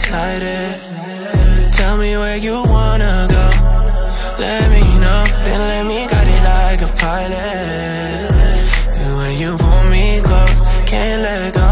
excited. Tell me where you wanna go. Let me know, then let me guide it like a pilot. And when you pull me close, can't let go.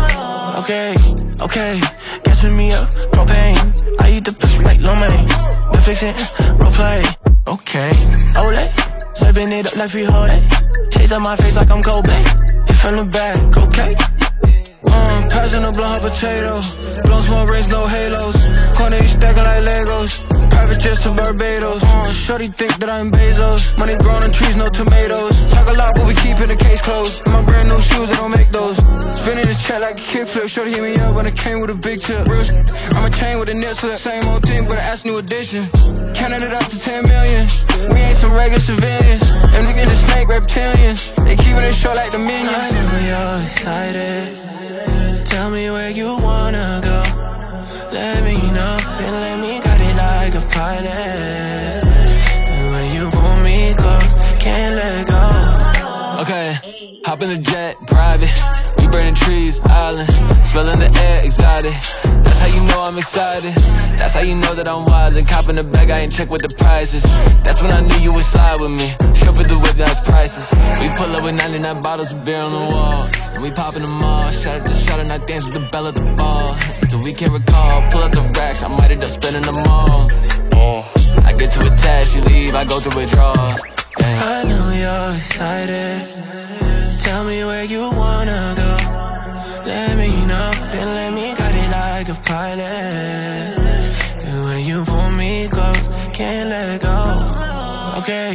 Okay, gas with me up, propane. I eat the pussy like lo mein. Netflix and roleplay. Okay, Olay, serving it up like Frijole. Shades on my face like I'm Kobe. Hit from the back, okay. Passing a blunt, hot potato. Blown small rings, no halos. Corner, you stacking like Legos. Private jets to Barbados. Shorty think that I'm Bezos. Money grown on trees, no tomatoes. Talk a lot, but we keepin' the case closed. My brand new shoes, I don't make those. Spinning this chat like a kickflip. Shorty hit me up when I came with a big tip. Real shit, I'm a chain with a nip slip. Same old thing, but I asked new edition. Counted it up to 10 million. We ain't some regular civilians. Them niggas are snake reptilians. They keepin' it short like the minions. I know you're excited. Tell me where you wanna go. Let me know, then let me guide it like a pilot. And when you pull me close, can't let go. Okay, hop in the jet, private. We burning trees, island. Smelling the air, exotic. That's how you know I'm excited. That's how you know that I'm wise. And copping the bag, I ain't check with the prices. That's when I knew you would slide with me. Chauffeur the whip, that's priceless. We pull up with 99 bottles of beer on the wall. And we poppin' them all. Shot at the shot and I dance with the bell of the ball. Till we can't recall. Pull up the racks, I might end up spending them all. I get to attach, you leave, I go through withdrawals. I know you're excited. Tell me where you wanna go. Let me know, then let me guide it like a pilot. And when you pull me close, can't let go. Okay.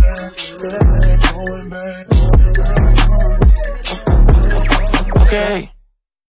Okay.